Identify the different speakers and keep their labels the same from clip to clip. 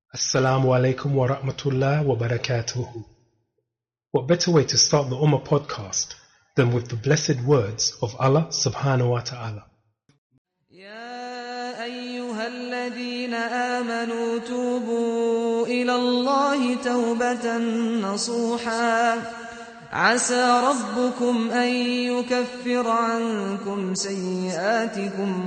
Speaker 1: Assalamu alaikum wa rahmatullah wa barakatuhu. What better way to start the Ummah podcast than with the blessed words of Allah subhanahu wa ta'ala.
Speaker 2: يا أيها الذين آمنوا توبوا إلى الله توبة نصوحا عسى ربكم أن يكفر عنكم سيئاتكم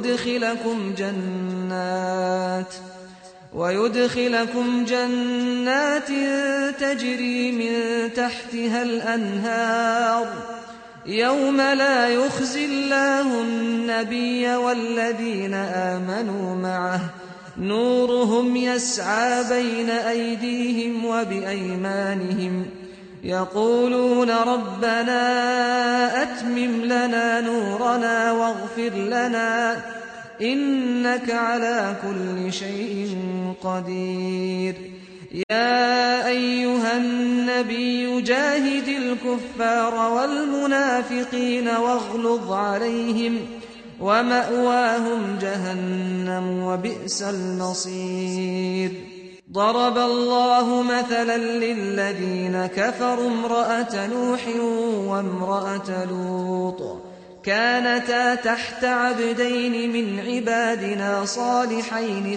Speaker 2: ويدخلكم جنات تجري من تحتها الأنهار يوم لا يخزي الله النبي والذين آمنوا معه نورهم يسعى بين أيديهم وبأيمانهم يقولون ربنا أتمم لنا نورنا واغفر لنا إنك على كل شيء قدير. يا أيها النبي جاهد الكفار والمنافقين واغلظ عليهم ومأواهم جهنم وبئس المصير. ضرب الله مثلا للذين كفروا امرأة نوح وامرأة لوط كانتا تحت عبدين من عبادنا صالحين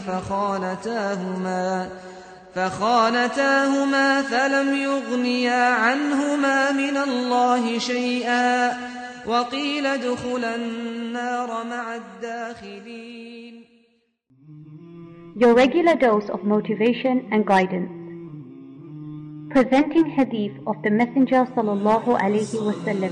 Speaker 2: فخانتاهما فلم يغنيا عنهما من الله شيئا وقيل ادخلا النار مع الداخلين.
Speaker 3: Your regular dose of motivation and guidance. Presenting hadith of the Messenger sallallahu alayhi wasallam.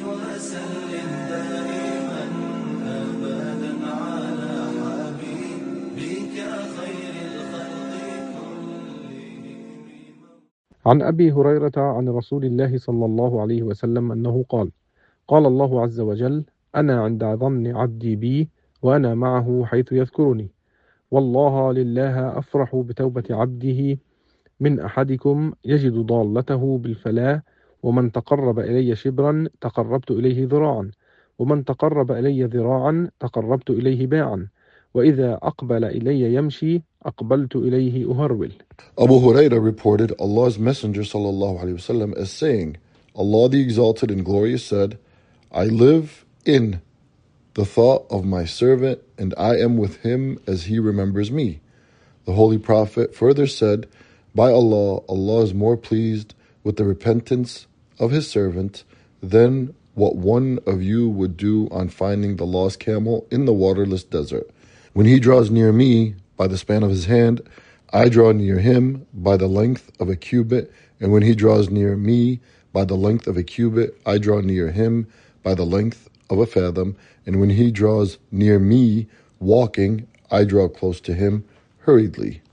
Speaker 4: عن أبي هريرة عن رسول الله صلى الله عليه وسلم أنه قال: قال الله عز وجل: أنا عند ظن عبدي بي وأنا معه حيث يذكرني، والله لله أفرح بتوبة عبده من أحدكم يجد ضالته بالفلاة، ومن تقرب إلي شبرا تقربت إليه ذراعا، ومن تقرب إلي ذراعا تقربت إليه باعا، وإذا أقبل إلي يمشي أقبلت إليه أهرول.
Speaker 5: Abu Huraira reported Allah's Messenger sallallahu alaihi wasallam as saying, Allah the Exalted and Glorious said, I live in the thought of my servant, and I am with him as he remembers me. The Holy Prophet further said, by Allah, Allah is more pleased with the repentance of his servant than what one of you would do on finding the lost camel in the waterless desert. When he draws near me by the span of his hand, I draw near him by the length of a cubit, and when he draws near me by the length of a cubit, I draw near him by the length of a fathom, and when he draws near me walking, I draw close to him hurriedly.